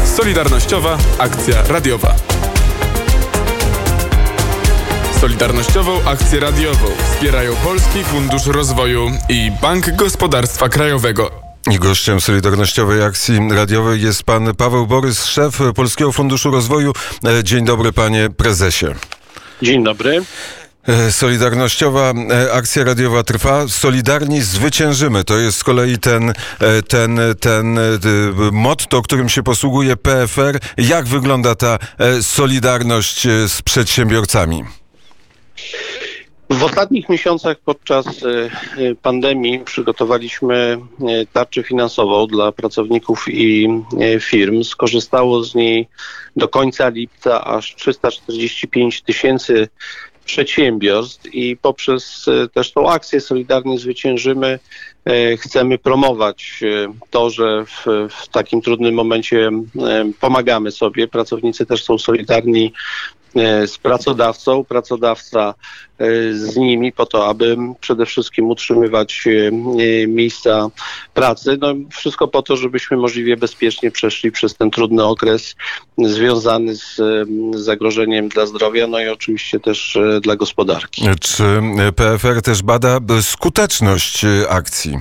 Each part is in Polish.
Solidarnościowa akcja radiowa. Solidarnościową akcję radiową wspierają Polski Fundusz Rozwoju i Bank Gospodarstwa Krajowego. I gościem Solidarnościowej Akcji Radiowej jest pan Paweł Borys, szef Polskiego Funduszu Rozwoju. Dzień dobry, panie prezesie. Dzień dobry. Solidarnościowa akcja radiowa trwa. Solidarni zwyciężymy. To jest z kolei ten motto, którym się posługuje PFR. Jak wygląda ta solidarność z przedsiębiorcami? W ostatnich miesiącach podczas pandemii przygotowaliśmy tarczę finansową dla pracowników i firm. Skorzystało z niej do końca lipca aż 345 000 przedsiębiorstw i poprzez też tą akcję Solidarnie Zwyciężymy chcemy promować to, że w takim trudnym momencie pomagamy sobie. Pracownicy też są solidarni z pracodawcą, pracodawca z nimi po to, aby przede wszystkim utrzymywać miejsca pracy. No, wszystko po to, żebyśmy możliwie bezpiecznie przeszli przez ten trudny okres związany z zagrożeniem dla zdrowia, no i oczywiście też dla gospodarki. Czy PFR też bada skuteczność akcji?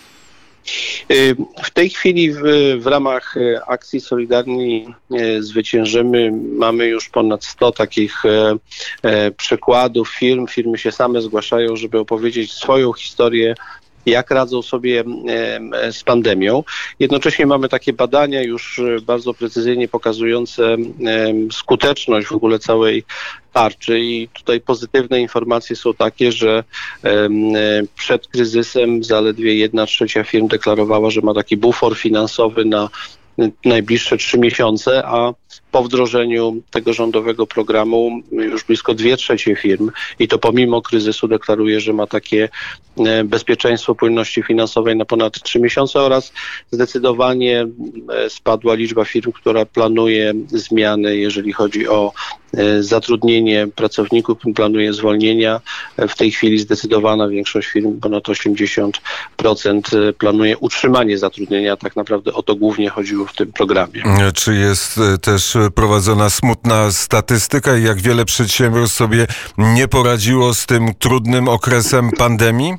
W tej chwili w ramach akcji Solidarni Zwyciężymy mamy już ponad 100 takich przykładów firm. Firmy się same zgłaszają, żeby opowiedzieć swoją historię, jak radzą sobie z pandemią. Jednocześnie mamy takie badania już bardzo precyzyjnie pokazujące skuteczność w ogóle całej tarczy i tutaj pozytywne informacje są takie, że przed kryzysem zaledwie 1/3 firm deklarowała, że ma taki bufor finansowy na najbliższe 3 miesiące, a po wdrożeniu tego rządowego programu już blisko 2/3 firm i to pomimo kryzysu deklaruje, że ma takie bezpieczeństwo płynności finansowej na ponad 3 miesiące oraz zdecydowanie spadła liczba firm, która planuje zmiany, jeżeli chodzi o zatrudnienie pracowników, planuje zwolnienia. W tej chwili zdecydowana większość firm, ponad 80% planuje utrzymanie zatrudnienia. Tak naprawdę o to głównie chodziło w tym programie. Czy jest też prowadzona smutna statystyka i jak wiele przedsiębiorstw sobie nie poradziło z tym trudnym okresem pandemii?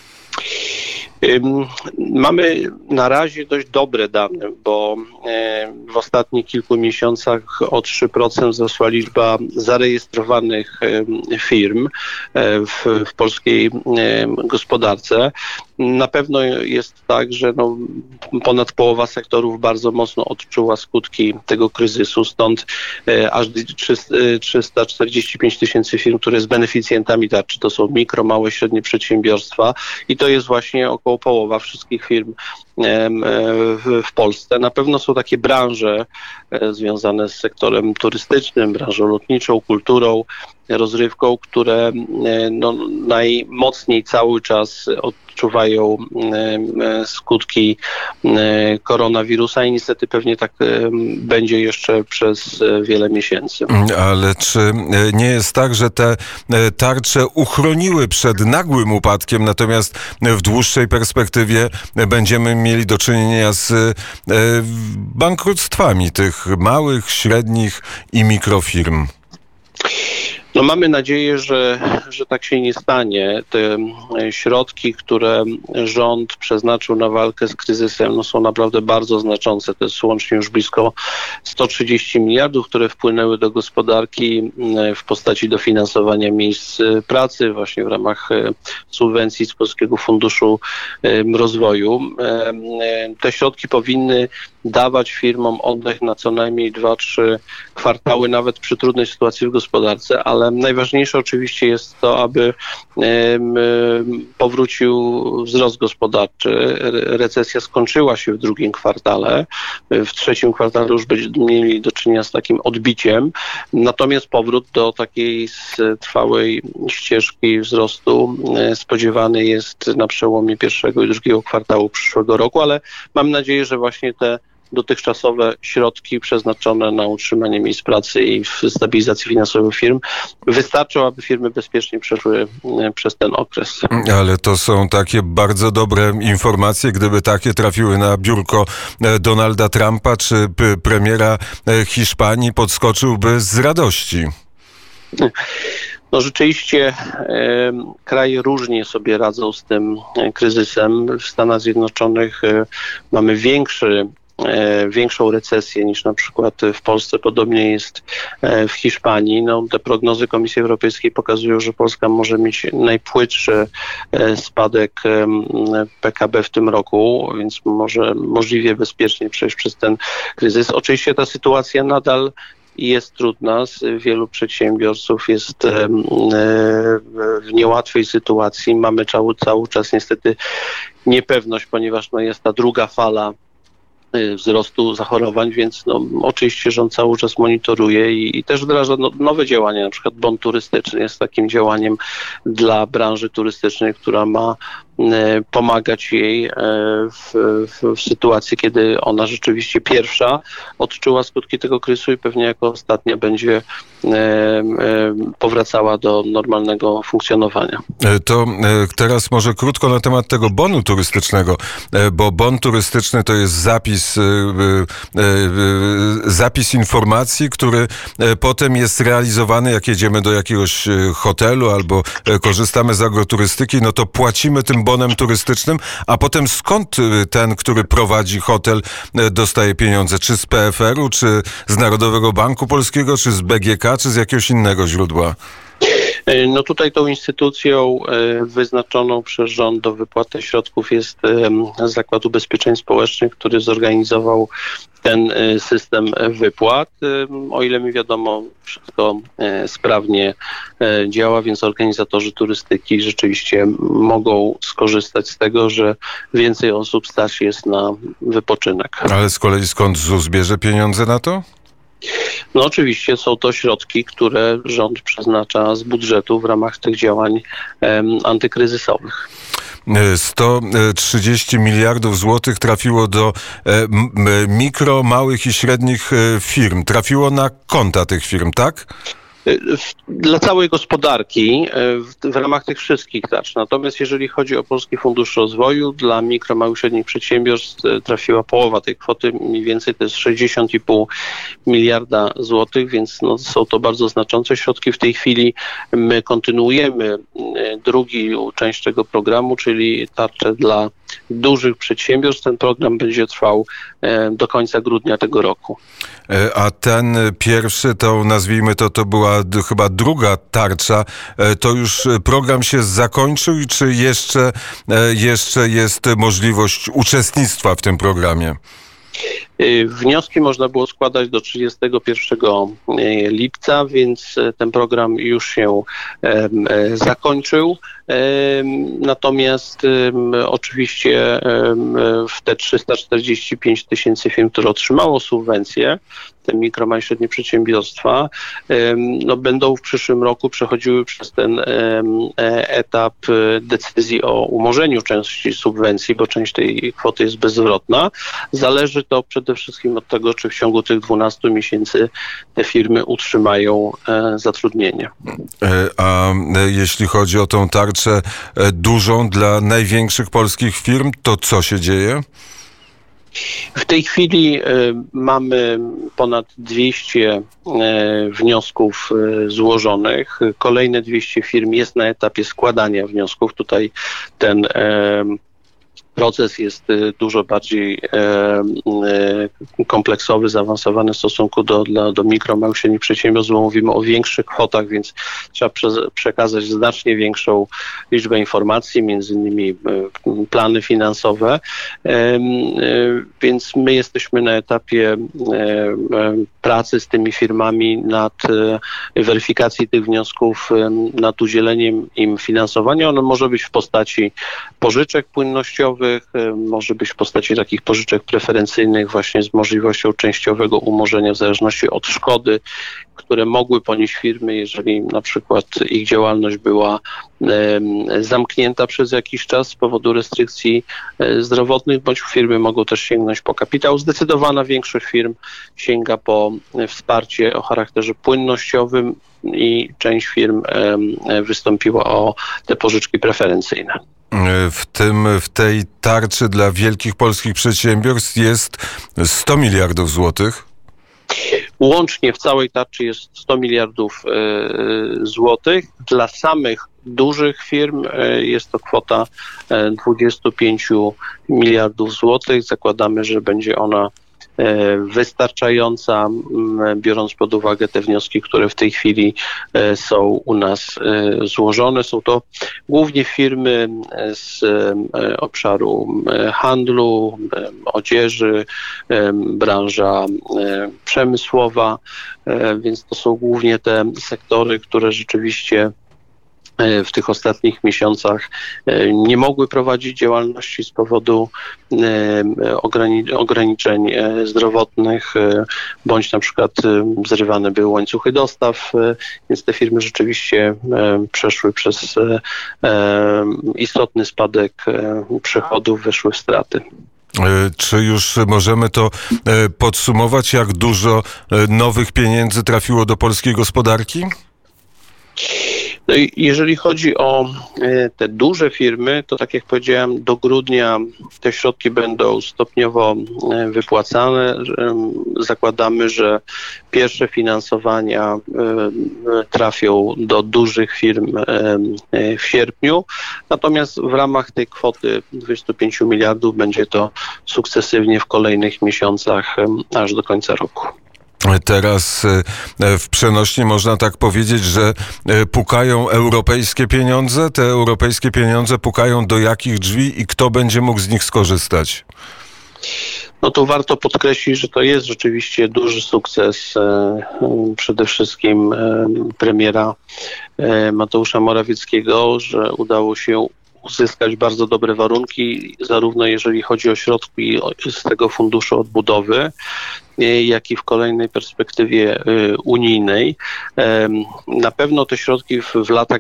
Mamy na razie dość dobre dane, bo w ostatnich kilku miesiącach o 3% wzrosła liczba zarejestrowanych firm w polskiej gospodarce. Na pewno jest tak, że ponad połowa sektorów bardzo mocno odczuła skutki tego kryzysu, stąd aż 345 000 firm, które jest beneficjentami tarczy, to są mikro, małe, średnie przedsiębiorstwa i to jest właśnie około połowa wszystkich firm w Polsce. Na pewno są takie branże związane z sektorem turystycznym, branżą lotniczą, kulturą, rozrywką, które najmocniej cały czas odczuwają skutki koronawirusa i niestety pewnie tak będzie jeszcze przez wiele miesięcy. Ale czy nie jest tak, że te tarcze uchroniły przed nagłym upadkiem, natomiast w dłuższej perspektywie będziemy mieli do czynienia z bankructwami tych małych, średnich i mikrofirm? Mamy nadzieję, że tak się nie stanie. Te środki, które rząd przeznaczył na walkę z kryzysem, są naprawdę bardzo znaczące. To jest łącznie już blisko 130 miliardów, które wpłynęły do gospodarki w postaci dofinansowania miejsc pracy właśnie w ramach subwencji z Polskiego Funduszu Rozwoju. Te środki powinny dawać firmom oddech na co najmniej 2-3 kwartały, nawet przy trudnej sytuacji w gospodarce, ale najważniejsze oczywiście jest to, aby powrócił wzrost gospodarczy. Recesja skończyła się w drugim kwartale. W trzecim kwartale już będziemy mieli do czynienia z takim odbiciem. Natomiast powrót do takiej trwałej ścieżki wzrostu spodziewany jest na przełomie pierwszego i drugiego kwartału przyszłego roku, ale mam nadzieję, że właśnie te dotychczasowe środki przeznaczone na utrzymanie miejsc pracy i stabilizację finansową firm wystarczą, aby firmy bezpiecznie przeszły przez ten okres. Ale to są takie bardzo dobre informacje. Gdyby takie trafiły na biurko Donalda Trumpa czy premiera Hiszpanii, podskoczyłby z radości. No rzeczywiście kraje różnie sobie radzą z tym kryzysem. W Stanach Zjednoczonych mamy większą recesję niż na przykład w Polsce, podobnie jest w Hiszpanii. No, te prognozy Komisji Europejskiej pokazują, że Polska może mieć najpłytszy spadek PKB w tym roku, więc może możliwie bezpiecznie przejść przez ten kryzys. Oczywiście ta sytuacja nadal jest trudna. Wielu przedsiębiorców jest w niełatwej sytuacji. Mamy cały czas niestety niepewność, ponieważ jest ta druga fala wzrostu zachorowań, więc oczywiście rząd cały czas monitoruje i też wdraża nowe działania, na przykład bon turystyczny jest takim działaniem dla branży turystycznej, która ma pomagać jej w sytuacji, kiedy ona rzeczywiście pierwsza odczuła skutki tego kryzysu i pewnie jako ostatnia będzie powracała do normalnego funkcjonowania. To teraz może krótko na temat tego bonu turystycznego, bo bon turystyczny to jest zapis informacji, który potem jest realizowany, jak jedziemy do jakiegoś hotelu albo korzystamy z agroturystyki, no to płacimy tym bonem turystycznym, a potem skąd ten, który prowadzi hotel, dostaje pieniądze? Czy z PFR-u, czy z Narodowego Banku Polskiego, czy z BGK, czy z jakiegoś innego źródła? No tutaj tą instytucją wyznaczoną przez rząd do wypłaty środków jest Zakład Ubezpieczeń Społecznych, który zorganizował ten system wypłat. O ile mi wiadomo, wszystko sprawnie działa, więc organizatorzy turystyki rzeczywiście mogą skorzystać z tego, że więcej osób stać jest na wypoczynek. Ale z kolei skąd ZUS bierze pieniądze na to? No oczywiście są to środki, które rząd przeznacza z budżetu w ramach tych działań antykryzysowych. 130 miliardów złotych trafiło do mikro, małych i średnich firm. Trafiło na konta tych firm, tak? Dla całej gospodarki w ramach tych wszystkich tarcz. Natomiast jeżeli chodzi o Polski Fundusz Rozwoju, dla mikro, małych i średnich przedsiębiorstw trafiła połowa tej kwoty, mniej więcej to jest 60,5 miliarda złotych, więc są to bardzo znaczące środki. W tej chwili my kontynuujemy drugą część tego programu, czyli tarczę dla dużych przedsiębiorstw. Ten program będzie trwał do końca grudnia tego roku. A ten pierwszy, to nazwijmy to była chyba druga tarcza. To już program się zakończył i czy jeszcze jest możliwość uczestnictwa w tym programie? Wnioski można było składać do 31 lipca, więc ten program już się zakończył. Natomiast oczywiście w te 345 tysięcy firm, które otrzymało subwencję, te mikro, małe i średnie przedsiębiorstwa, będą w przyszłym roku przechodziły przez ten etap decyzji o umorzeniu części subwencji, bo część tej kwoty jest bezzwrotna. Zależy to przede wszystkim od tego, czy w ciągu tych 12 miesięcy te firmy utrzymają zatrudnienie. A jeśli chodzi o tą tarczę dużą dla największych polskich firm, to co się dzieje? W tej chwili mamy ponad 200 wniosków złożonych. Kolejne 200 firm jest na etapie składania wniosków. Tutaj ten proces jest dużo bardziej kompleksowy, zaawansowany w stosunku do mikro, małych i średnich przedsiębiorstw, bo mówimy o większych kwotach, więc trzeba przekazać znacznie większą liczbę informacji, między innymi plany finansowe. Więc my jesteśmy na etapie pracy z tymi firmami nad weryfikacji tych wniosków, nad udzieleniem im finansowania. Ono może być w postaci pożyczek płynnościowych, kredytowych, może być w postaci takich pożyczek preferencyjnych właśnie z możliwością częściowego umorzenia w zależności od szkody, które mogły ponieść firmy, jeżeli na przykład ich działalność była zamknięta przez jakiś czas z powodu restrykcji zdrowotnych, bądź firmy mogą też sięgnąć po kapitał. Zdecydowana większość firm sięga po wsparcie o charakterze płynnościowym i część firm wystąpiła o te pożyczki preferencyjne. W tej tarczy dla wielkich polskich przedsiębiorstw jest 100 miliardów złotych. Łącznie w całej tarczy jest 100 miliardów złotych. Dla samych dużych firm jest to kwota 25 miliardów złotych. Zakładamy, że będzie ona wystarczająca, biorąc pod uwagę te wnioski, które w tej chwili są u nas złożone. Są to głównie firmy z obszaru handlu, odzieży, branża przemysłowa, więc to są głównie te sektory, które rzeczywiście w tych ostatnich miesiącach nie mogły prowadzić działalności z powodu ograniczeń zdrowotnych, bądź na przykład zrywane były łańcuchy dostaw, więc te firmy rzeczywiście przeszły przez istotny spadek przychodów, weszły w straty. Czy już możemy to podsumować, jak dużo nowych pieniędzy trafiło do polskiej gospodarki? No i jeżeli chodzi o te duże firmy, to tak jak powiedziałem, do grudnia te środki będą stopniowo wypłacane. Zakładamy, że pierwsze finansowania trafią do dużych firm w sierpniu, natomiast w ramach tej kwoty 25 miliardów będzie to sukcesywnie w kolejnych miesiącach aż do końca roku. Teraz w przenośni można tak powiedzieć, że pukają europejskie pieniądze. Te europejskie pieniądze pukają do jakich drzwi i kto będzie mógł z nich skorzystać? No to warto podkreślić, że to jest rzeczywiście duży sukces przede wszystkim premiera Mateusza Morawieckiego, że udało się uzyskać bardzo dobre warunki, zarówno jeżeli chodzi o środki z tego Funduszu Odbudowy, jak i w kolejnej perspektywie unijnej. Na pewno te środki w latach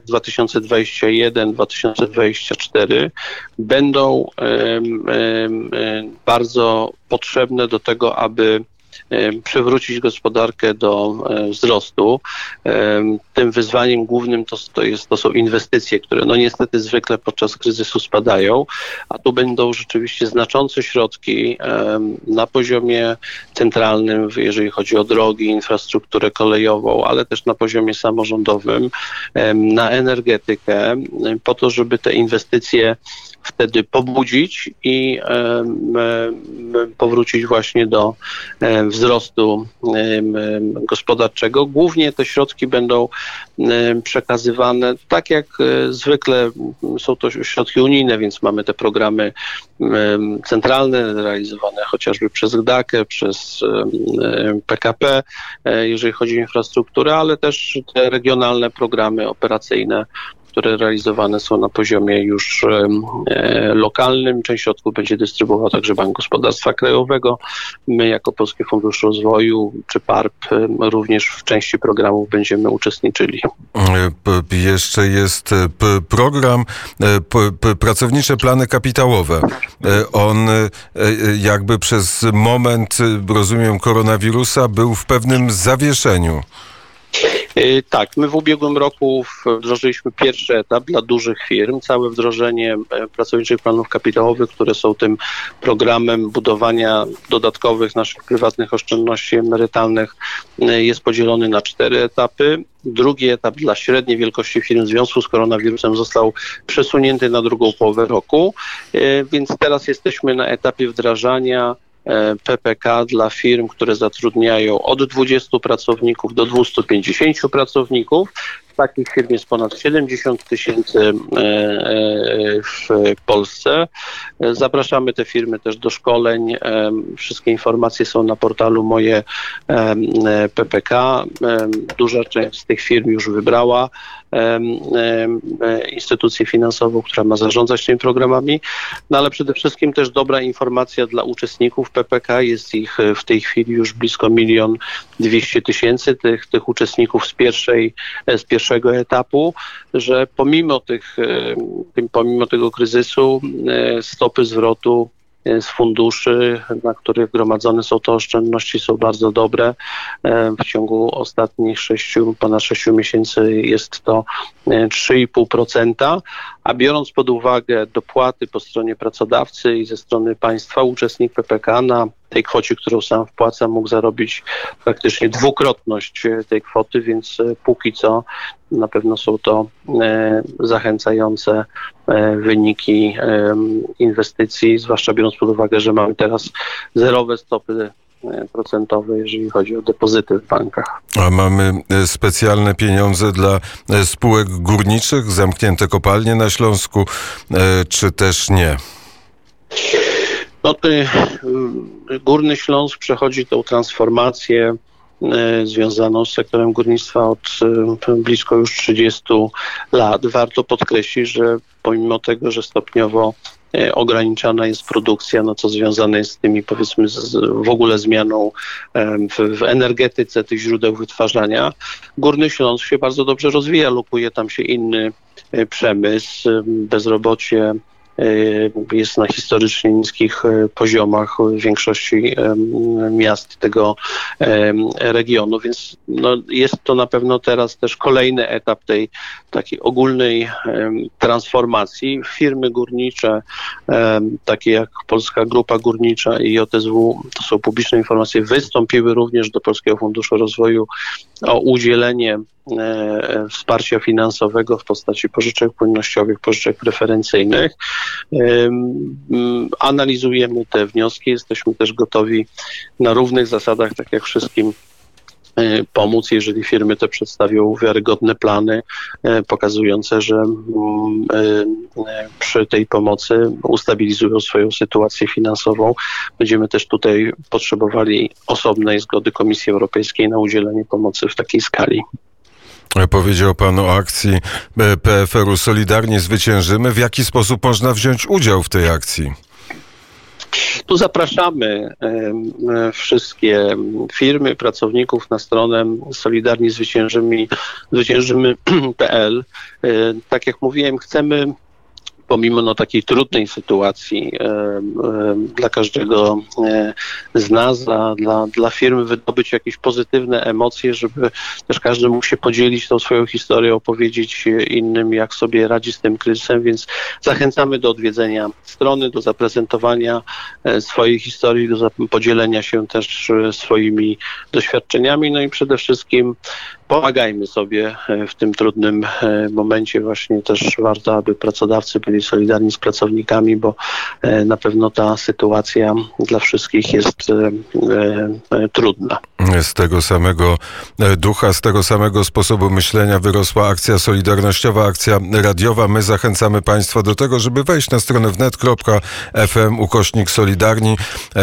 2021-2024 będą bardzo potrzebne do tego, aby przywrócić gospodarkę do wzrostu. Tym wyzwaniem głównym to są inwestycje, które no niestety zwykle podczas kryzysu spadają, a tu będą rzeczywiście znaczące środki na poziomie centralnym, jeżeli chodzi o drogi, infrastrukturę kolejową, ale też na poziomie samorządowym, na energetykę, po to, żeby te inwestycje wtedy pobudzić i powrócić właśnie do wzrostu gospodarczego. Głównie te środki będą przekazywane, tak jak zwykle są to środki unijne, więc mamy te programy centralne realizowane chociażby przez GDAK-ę, przez PKP, jeżeli chodzi o infrastrukturę, ale też te regionalne programy operacyjne, które realizowane są na poziomie już lokalnym. Część środków będzie dystrybuował także Bank Gospodarstwa Krajowego. My jako Polski Fundusz Rozwoju czy PARP również w części programów będziemy uczestniczyli. Jeszcze jest program Pracownicze Plany Kapitałowe. On jakby przez moment, rozumiem, koronawirusa był w pewnym zawieszeniu. Tak, my w ubiegłym roku wdrożyliśmy pierwszy etap dla dużych firm. Całe wdrożenie pracowniczych planów kapitałowych, które są tym programem budowania dodatkowych naszych prywatnych oszczędności emerytalnych, jest podzielony na 4 etapy. Drugi etap dla średniej wielkości firm w związku z koronawirusem został przesunięty na drugą połowę roku, więc teraz jesteśmy na etapie wdrażania PPK dla firm, które zatrudniają od 20 pracowników do 250 pracowników. Takich firm jest ponad 70 000 w Polsce. Zapraszamy te firmy też do szkoleń. Wszystkie informacje są na portalu Moje PPK. Duża część z tych firm już wybrała instytucję finansową, która ma zarządzać tymi programami, no ale przede wszystkim też dobra informacja dla uczestników PPK. Jest ich w tej chwili już blisko 1 200 000 tych uczestników z pierwszego etapu, że pomimo tego kryzysu stopy zwrotu z funduszy, na których gromadzone są te oszczędności, są bardzo dobre. W ciągu ostatnich ponad 6 miesięcy jest to 3,5%, a biorąc pod uwagę dopłaty po stronie pracodawcy i ze strony państwa, uczestnik PPK na tej kwocie, którą sam wpłaca, mógł zarobić praktycznie dwukrotność tej kwoty, więc póki co na pewno są to zachęcające wyniki inwestycji, zwłaszcza biorąc pod uwagę, że mamy teraz zerowe stopy procentowe, jeżeli chodzi o depozyty w bankach. A mamy specjalne pieniądze dla spółek górniczych, zamknięte kopalnie na Śląsku, czy też nie? No, Górny Śląsk przechodzi tą transformację związaną z sektorem górnictwa od blisko już 30 lat. Warto podkreślić, że pomimo tego, że stopniowo ograniczana jest produkcja, no co związane jest z tymi, powiedzmy, w ogóle zmianą w energetyce tych źródeł wytwarzania, Górny Śląsk się bardzo dobrze rozwija, lokuje tam się inny przemysł, bezrobocie jest na historycznie niskich poziomach w większości miast tego regionu, więc no, jest to na pewno teraz też kolejny etap tej takiej ogólnej transformacji. Firmy górnicze, takie jak Polska Grupa Górnicza i JSW, to są publiczne informacje, wystąpiły również do Polskiego Funduszu Rozwoju o udzielenie wsparcia finansowego w postaci pożyczek płynnościowych, pożyczek preferencyjnych. Analizujemy te wnioski, jesteśmy też gotowi na równych zasadach, tak jak wszystkim, pomóc, jeżeli firmy te przedstawią wiarygodne plany pokazujące, że przy tej pomocy ustabilizują swoją sytuację finansową. Będziemy też tutaj potrzebowali osobnej zgody Komisji Europejskiej na udzielenie pomocy w takiej skali. Powiedział pan o akcji PFR-u Solidarni Zwyciężymy. W jaki sposób można wziąć udział w tej akcji? Tu zapraszamy wszystkie firmy, pracowników na stronę Solidarni Zwyciężymy.pl. Tak jak mówiłem, chcemy pomimo takiej trudnej sytuacji dla każdego z nas, dla firmy wydobyć jakieś pozytywne emocje, żeby też każdy mógł się podzielić tą swoją historią, opowiedzieć innym, jak sobie radzi z tym kryzysem, więc zachęcamy do odwiedzenia strony, do zaprezentowania swojej historii, do podzielenia się też swoimi doświadczeniami, no i przede wszystkim pomagajmy sobie w tym trudnym momencie. Właśnie też warto, aby pracodawcy byli solidarni z pracownikami, bo na pewno ta sytuacja dla wszystkich jest trudna. Z tego samego ducha, z tego samego sposobu myślenia wyrosła akcja solidarnościowa, akcja radiowa. My zachęcamy Państwa do tego, żeby wejść na stronę wnet.fm/Solidarni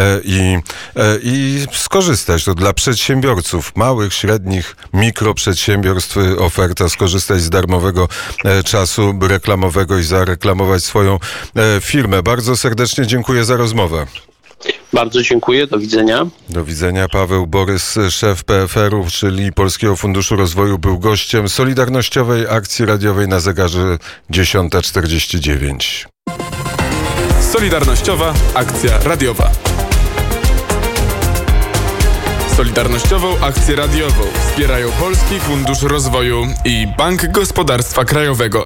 i skorzystać. To dla przedsiębiorców, małych, średnich, mikroprzedsiębiorstw oferta, skorzystać z darmowego czasu reklamowego i zareklamować swoją firmę. Bardzo serdecznie dziękuję za rozmowę. Bardzo dziękuję, do widzenia. Do widzenia. Paweł Borys, szef PFR-u, czyli Polskiego Funduszu Rozwoju, był gościem solidarnościowej akcji radiowej na zegarze 10:49. Solidarnościowa akcja radiowa. Solidarnościową akcję radiową wspierają Polski Fundusz Rozwoju i Bank Gospodarstwa Krajowego.